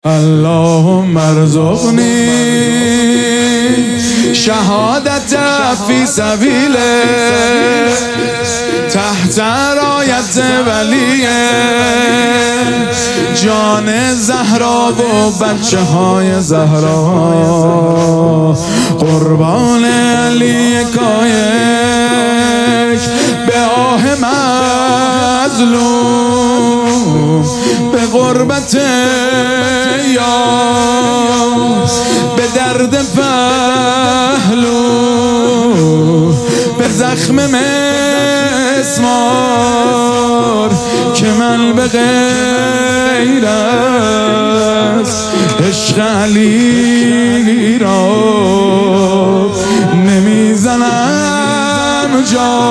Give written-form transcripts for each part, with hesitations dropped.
اللهم ارزقني شهادت في سبيله تحت رایت ولی جان زهرا و بچه های زهرا قربان علی کایک به آه مظلوم به غربت یار به درد پهلو به زخم مسمار که من به غیر از عشق علی را نمیزنم جا.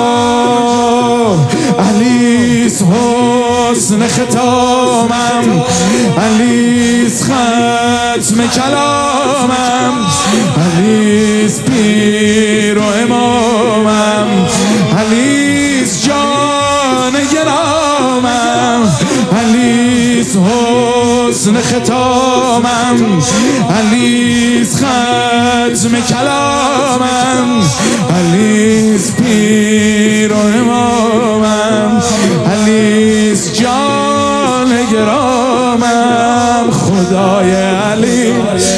علیس حسن ختامم، علیس ختم کلامم، علیس پیر و امامم، علیس جان گرامم، علیس حسن ختامم، علیس ختم کلامم، علیس پیر و امامم، علیس جان گرامم. خدای علی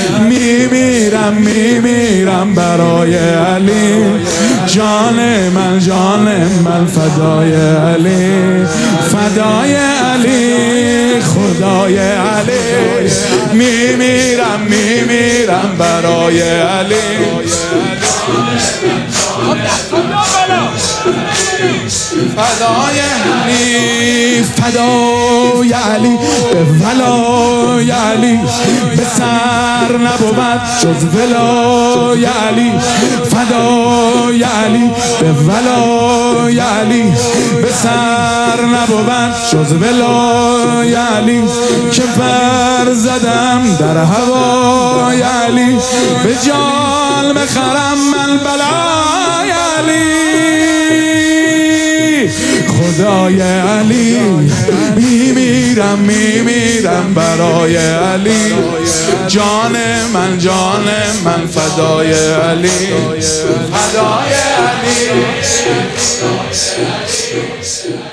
میمیرم برای علی، جان من فدای علی، فدای علی. خدای علی میمیرم برای علی، فدای علی، فدای علی. به ولای علی به سر نبود جز ولای علی، فدای علی. به ولای علی به سر نبود جز ولای علی، که پر زدم در هوای علی، به جان بخرم من بلای علی. خدای علی میمیرم برای علی، جان من فدای علی، فدای علی.